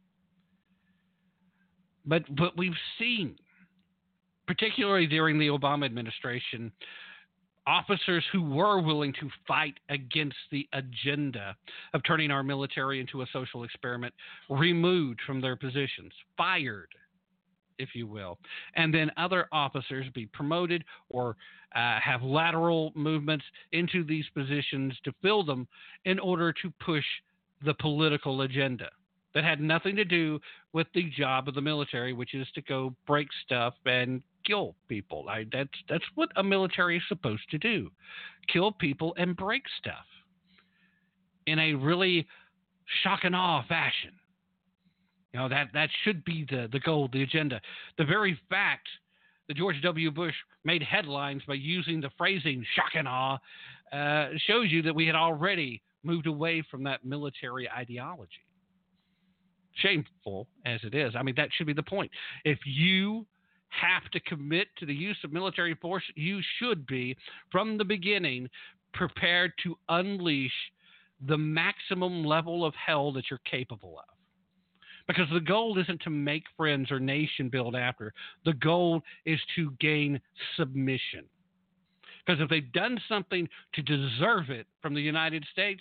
But but we've seen, particularly during the Obama administration, officers who were willing to fight against the agenda of turning our military into a social experiment removed from their positions, fired, if you will, and then other officers be promoted or uh, have lateral movements into these positions to fill them in order to push the political agenda that had nothing to do with the job of the military, which is to go break stuff and kill people. I, that's that's what a military is supposed to do: kill people and break stuff in a really shock and awe fashion. You know, that that should be the the goal, the agenda. The very fact that George W. Bush made headlines by using the phrasing "shock and awe" uh, shows you that we had already moved away from that military ideology. Shameful as it is, I mean, that should be the point. If you have to commit to the use of military force, you should be, from the beginning, prepared to unleash the maximum level of hell that you're capable of. Because the goal isn't to make friends or nation build after. The goal is to gain submission. Because if they've done something to deserve it from the United States,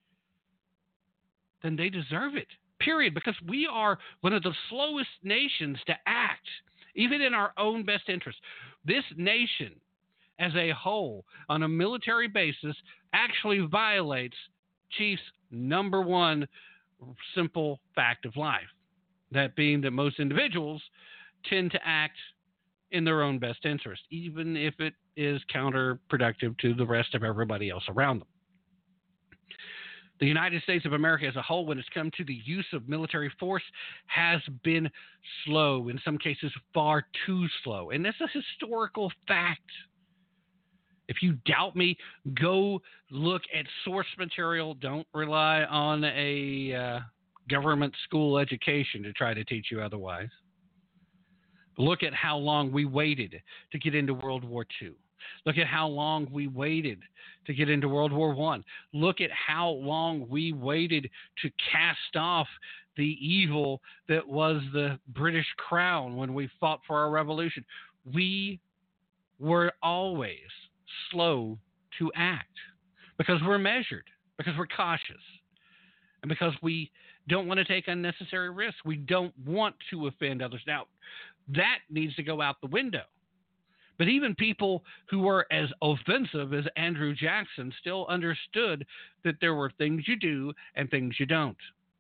then they deserve it, period. Because we are one of the slowest nations to act, even in our own best interest. This nation, as a whole, on a military basis, actually violates Chief's number one simple fact of life. That being that most individuals tend to act in their own best interest, even if it is counterproductive to the rest of everybody else around them. The United States of America as a whole, when it's come to the use of military force, has been slow, in some cases far too slow. And that's a historical fact. If you doubt me, go look at source material. Don't rely on a uh, government school education to try to teach you otherwise. Look at how long we waited to get into World War Two. Look at how long we waited to get into World War One. Look at how long we waited to cast off the evil that was the British Crown when we fought for our revolution. We were always slow to act because we're measured, because we're cautious, and because we don't want to take unnecessary risks. We don't want to offend others. Now, that needs to go out the window. But even people who were as offensive as Andrew Jackson still understood that there were things you do and things you don't.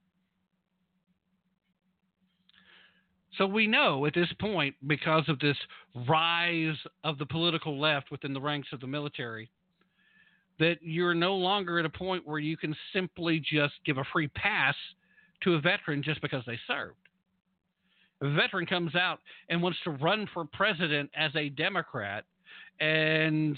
So we know at this point, because of this rise of the political left within the ranks of the military, that you're no longer at a point where you can simply just give a free pass to a veteran just because they served. If a veteran comes out and wants to run for president as a Democrat, and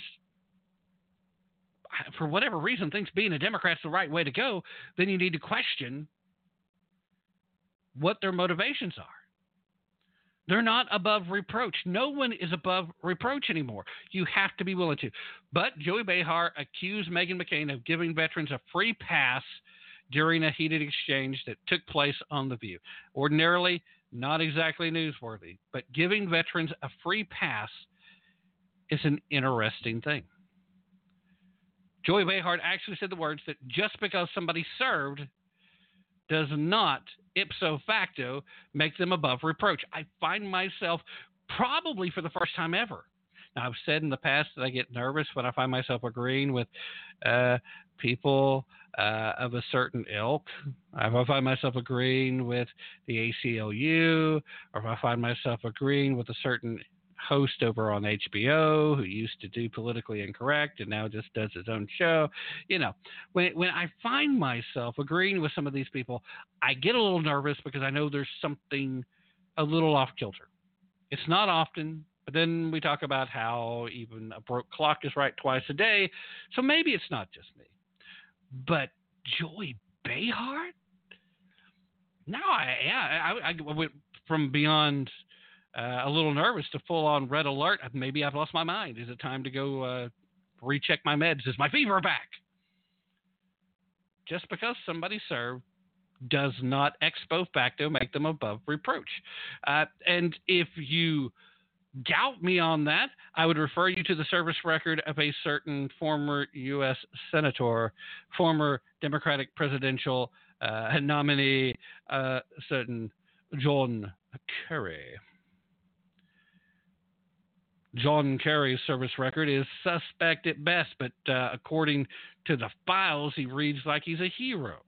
for whatever reason thinks being a Democrat's the right way to go, then you need to question what their motivations are. They're not above reproach. No one is above reproach anymore. You have to be willing to. But Joey Behar accused Meghan McCain of giving veterans a free pass during a heated exchange that took place on The View. Ordinarily, not exactly newsworthy, but giving veterans a free pass is an interesting thing. Joey Behar actually said the words that just because somebody served does not ipso facto make them above reproach. I find myself probably for the first time ever. Now, I've said in the past that I get nervous when I find myself agreeing with uh, people uh, of a certain ilk. If I find myself agreeing with the A C L U, or if I find myself agreeing with a certain host over on H B O who used to do Politically Incorrect and now just does his own show. You know, when when I find myself agreeing with some of these people, I get a little nervous because I know there's something a little off kilter. It's not often, but then we talk about how even a broke clock is right twice a day, so maybe it's not just me. But Joey Behar? No, I, yeah, I, I went from beyond Uh, a little nervous to full-on red alert. Maybe I've lost my mind. Is it time to go uh, recheck my meds? Is my fever back? Just because somebody served does not ex post facto make them above reproach. Uh, and if you doubt me on that, I would refer you to the service record of a certain former U S senator, former Democratic presidential uh, nominee, uh, certain John Kerry. John Kerry's service record is suspect at best, but uh, according to the files, he reads like he's a hero.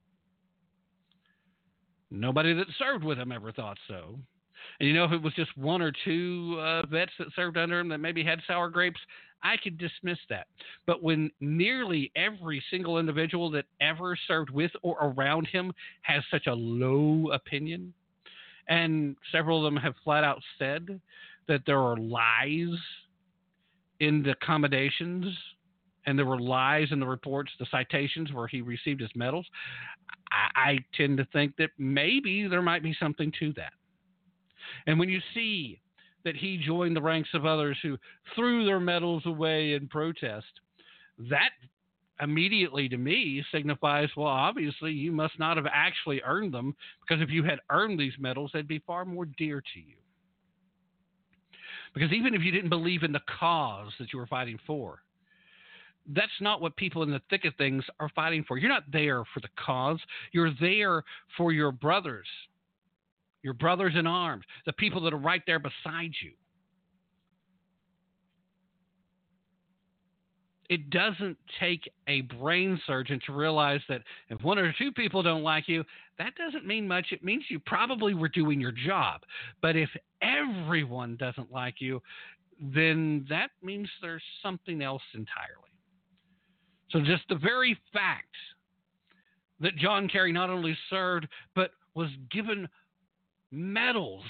Nobody that served with him ever thought so. And you know, if it was just one or two uh, vets that served under him that maybe had sour grapes, I could dismiss that. But when nearly every single individual that ever served with or around him has such a low opinion, and several of them have flat out said that there are lies in the accommodations and there were lies in the reports, the citations where he received his medals, I, I tend to think that maybe there might be something to that. And when you see that he joined the ranks of others who threw their medals away in protest, that immediately to me signifies, well, obviously you must not have actually earned them, because if you had earned these medals, they'd be far more dear to you. Because even if you didn't believe in the cause that you were fighting for, that's not what people in the thick of things are fighting for. You're not there for the cause. You're there for your brothers, your brothers in arms, the people that are right there beside you. It doesn't take a brain surgeon to realize that if one or two people don't like you, that doesn't mean much. It means you probably were doing your job. But if everyone doesn't like you, then that means there's something else entirely. So just the very fact that John Kerry not only served, but was given medals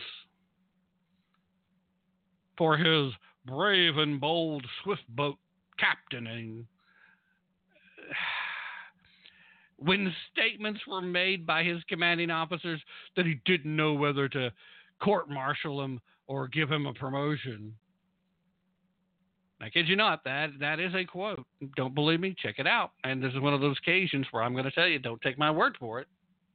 for his brave and bold swift boat captaining, when statements were made by his commanding officers that he didn't know whether to court-martial him or give him a promotion. I kid you not, that that is a quote. Don't believe me? Check it out. And this is one of those occasions where I'm going to tell you, don't take my word for it.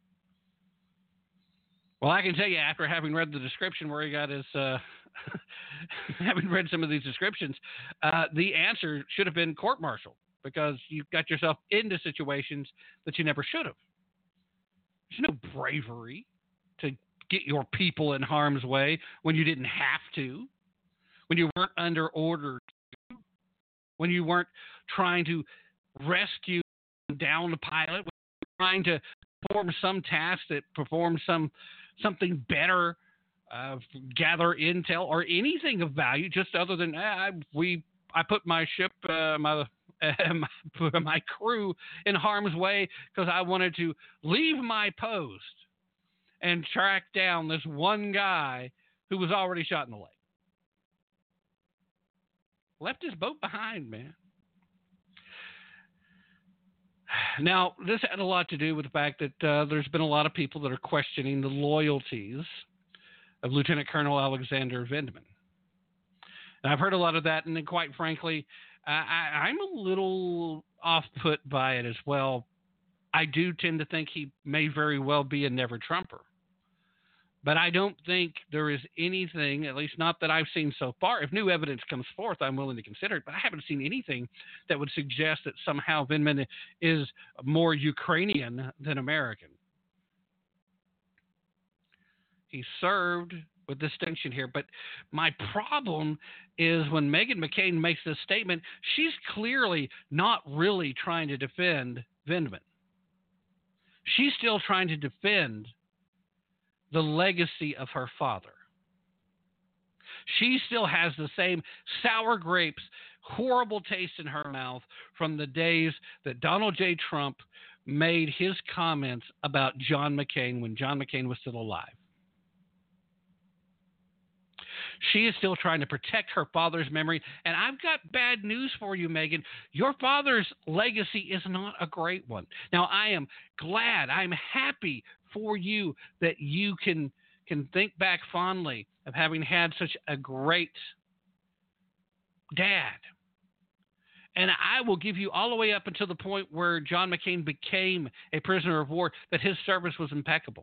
Well, I can tell you, after having read the description where he got his, uh, having read some of these descriptions, uh, the answer should have been court-martial, because you got yourself into situations that you never should have. There's no bravery to get your people in harm's way when you didn't have to, when you weren't under order, when you weren't trying to rescue down the pilot, when you were trying to perform some task that performed some something better, uh, gather intel or anything of value, just other than uh, we I put my ship, uh, my, uh, my my crew in harm's way because I wanted to leave my post and track down this one guy who was already shot in the leg. Left his boat behind, man. Now, this had a lot to do with the fact that uh, there's been a lot of people that are questioning the loyalties of Lieutenant Colonel Alexander Vindman. And I've heard a lot of that, and then quite frankly, I, I, I'm a little off-put by it as well. I do tend to think he may very well be a never-Trumper. But I don't think there is anything, at least not that I've seen so far. If new evidence comes forth, I'm willing to consider it. But I haven't seen anything that would suggest that somehow Vindman is more Ukrainian than American. He served with distinction here. But my problem is when Meghan McCain makes this statement, she's clearly not really trying to defend Vindman. She's still trying to defend the legacy of her father. She still has the same sour grapes, horrible taste in her mouth from the days that Donald J. Trump made his comments about John McCain when John McCain was still alive. She is still trying to protect her father's memory. And I've got bad news for you, Meghan. Your father's legacy is not a great one. Now, I am glad, I'm happy for you that you can can think back fondly of having had such a great dad. And I will give you all the way up until the point where John McCain became a prisoner of war that his service was impeccable.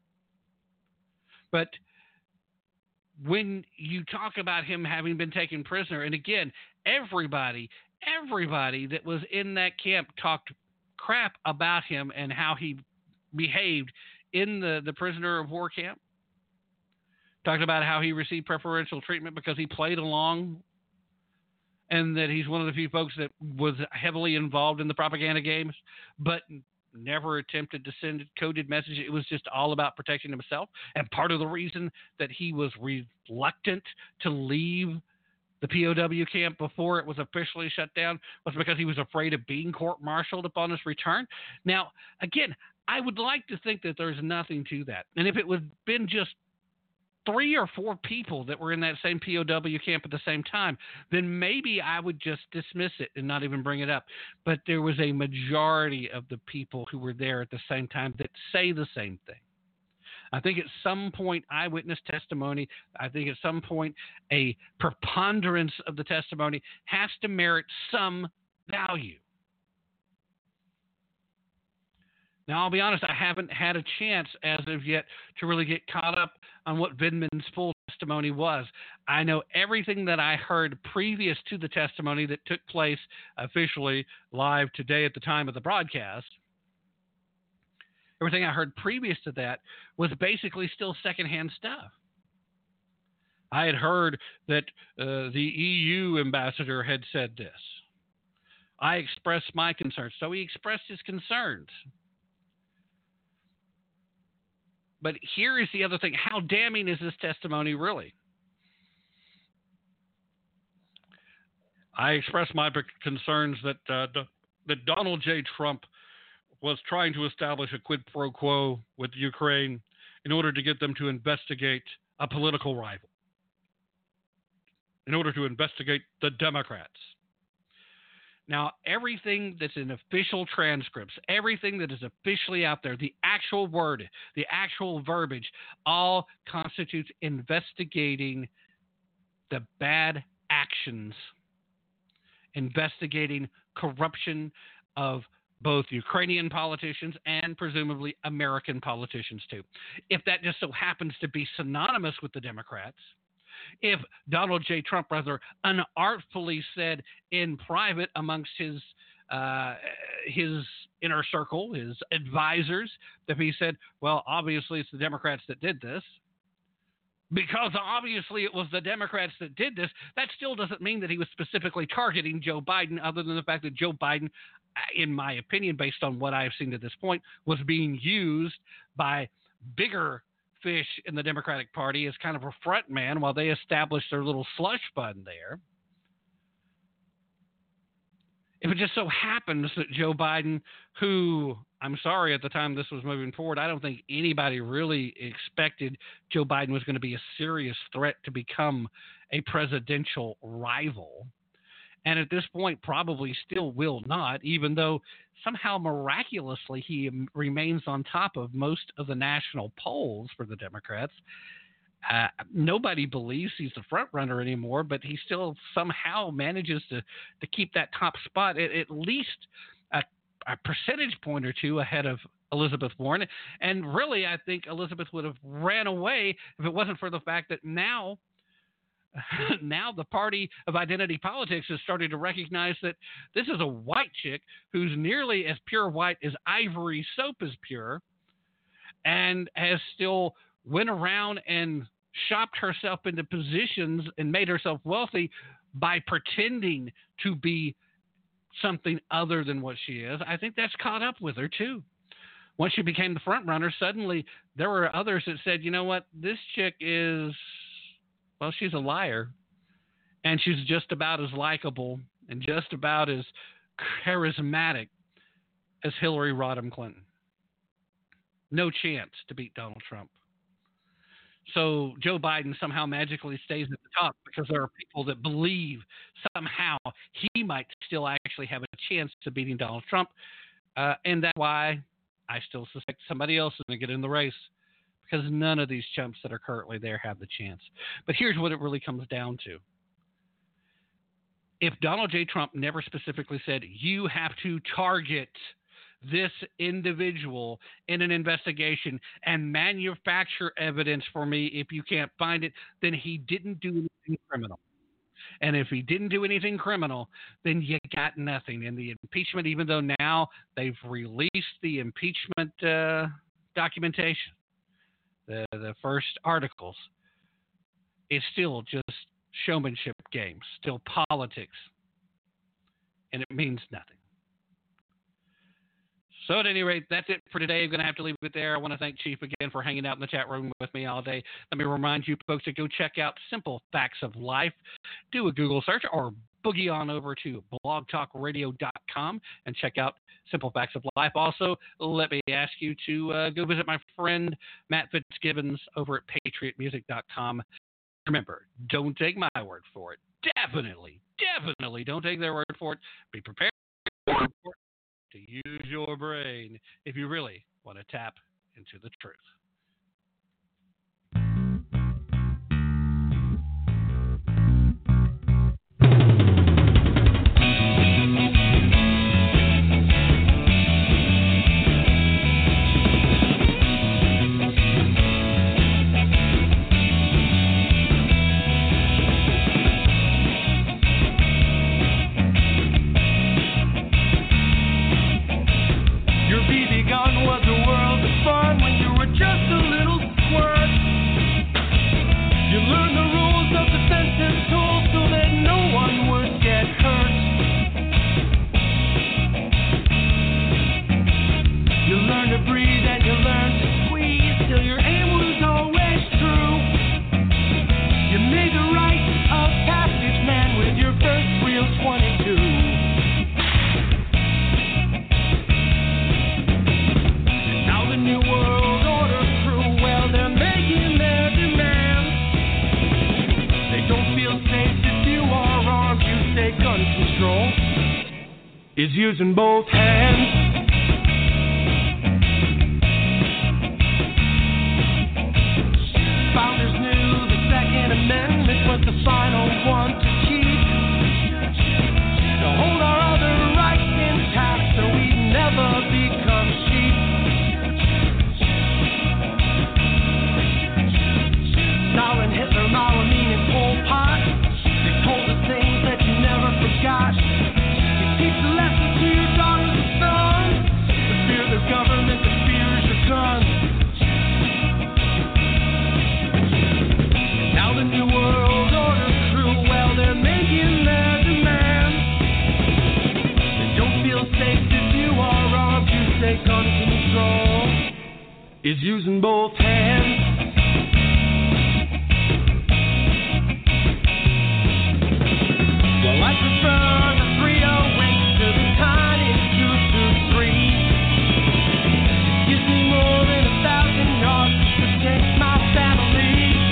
But when you talk about him having been taken prisoner, and again, everybody, everybody that was in that camp talked crap about him and how he behaved in the, the prisoner of war camp. Talked about how he received preferential treatment because he played along, and that he's one of the few folks that was heavily involved in the propaganda games, but never attempted to send coded messages. It was just all about protecting himself. And part of the reason that he was reluctant to leave the P O W camp before it was officially shut down was because he was afraid of being court-martialed upon his return. Now, again, I would like to think that there's nothing to that. And if it would have been just three or four people that were in that same P O W camp at the same time, then maybe I would just dismiss it and not even bring it up. But there was a majority of the people who were there at the same time that say the same thing. I think at some point eyewitness testimony, I think at some point a preponderance of the testimony has to merit some value. Now, I'll be honest, I haven't had a chance as of yet to really get caught up on what Vindman's full testimony was. I know everything that I heard previous to the testimony that took place officially live today at the time of the broadcast. Everything I heard previous to that was basically still secondhand stuff. I had heard that uh, the E U ambassador had said this. I expressed my concerns. So he expressed his concerns. But here is the other thing. How damning is this testimony really? I expressed my concerns that uh, that Donald J. Trump was trying to establish a quid pro quo with Ukraine in order to get them to investigate a political rival, in order to investigate the Democrats. Now, everything that's in official transcripts, everything that is officially out there, the actual word, the actual verbiage, all constitutes investigating the bad actions, investigating corruption of both Ukrainian politicians and presumably American politicians too. If that just so happens to be synonymous with the Democrats, if Donald J. Trump rather unartfully said in private amongst his uh, his inner circle, his advisors, that he said, well, obviously it's the Democrats that did this, because obviously it was the Democrats that did this, that still doesn't mean that he was specifically targeting Joe Biden, other than the fact that Joe Biden, in my opinion, based on what I've seen to this point, was being used by bigger fish in the Democratic Party as kind of a front man while they established their little slush fund there. If it just so happens that Joe Biden, who, I'm sorry, at the time this was moving forward, I don't think anybody really expected Joe Biden was going to be a serious threat to become a presidential rival. And at this point, probably still will not, even though somehow miraculously he remains on top of most of the national polls for the Democrats. Uh, nobody believes he's the front runner anymore, but he still somehow manages to, to keep that top spot at, at least a, a percentage point or two ahead of Elizabeth Warren. And really, I think Elizabeth would have ran away if it wasn't for the fact that now Now the party of identity politics has started to recognize that this is a white chick who's nearly as pure white as ivory soap is pure, and has still went around and shopped herself into positions and made herself wealthy by pretending to be something other than what she is. I think that's caught up with her too. Once she became the front runner, suddenly there were others that said, you know what, this chick is... well, she's a liar, and she's just about as likable and just about as charismatic as Hillary Rodham Clinton. No chance to beat Donald Trump. So Joe Biden somehow magically stays at the top because there are people that believe somehow he might still actually have a chance to beating Donald Trump, uh, and that's why I still suspect somebody else is going to get in the race, because none of these chumps that are currently there have the chance. But here's what it really comes down to. If Donald J. Trump never specifically said, you have to target this individual in an investigation and manufacture evidence for me if you can't find it, then he didn't do anything criminal. And if he didn't do anything criminal, then you got nothing. And the impeachment, even though now they've released the impeachment uh, documentation, The, the first articles, it's still just showmanship games, still politics, and it means nothing. So at any rate, that's it for today. I'm going to have to leave it there. I want to thank Chief again for hanging out in the chat room with me all day. Let me remind you folks to go check out Simple Facts of Life. Do a Google search or boogie on over to blog talk radio dot com and check out Simple Facts of Life. Also, let me ask you to uh, go visit my friend Matt Fitzgibbons over at patriot music dot com. Remember, don't take my word for it. Definitely, definitely don't take their word for it. Be prepared to use your brain if you really want to tap into the truth. don't feel safe if you are armed. You say gun control is using both hands. Founders knew the Second Amendment was the final one to keep, to hold our other rights intact so we never become sheep. Stalin, Hitler, Mao, Amin, and Pol Pot, they told us things that you never forgot. You teach the lesson to your daughters and sons. The fear of the government, the fear is your gun. Now the New World Order crew, well, they're making their demands. They don't feel safe if you are armed. You say gun control is using both hands. Well, I prefer the three oh eight to the tiny two two three. It gives me more than a thousand yards to protect my family.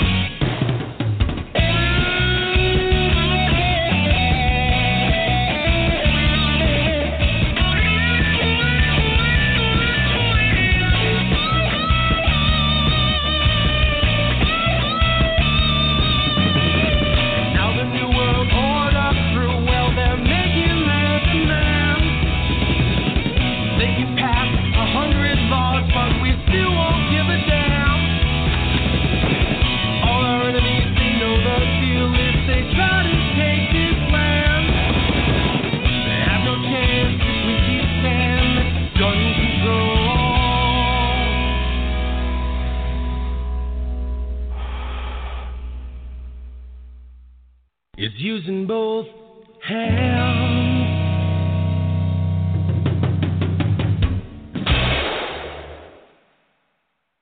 Now the New World Order crew, well, they're making their demands. They can pass a hundred laws, but we still won't give a damn. All our enemies, they know the deal if they try to take this land. They have no chance if we keep standing. Gun control is using both hands.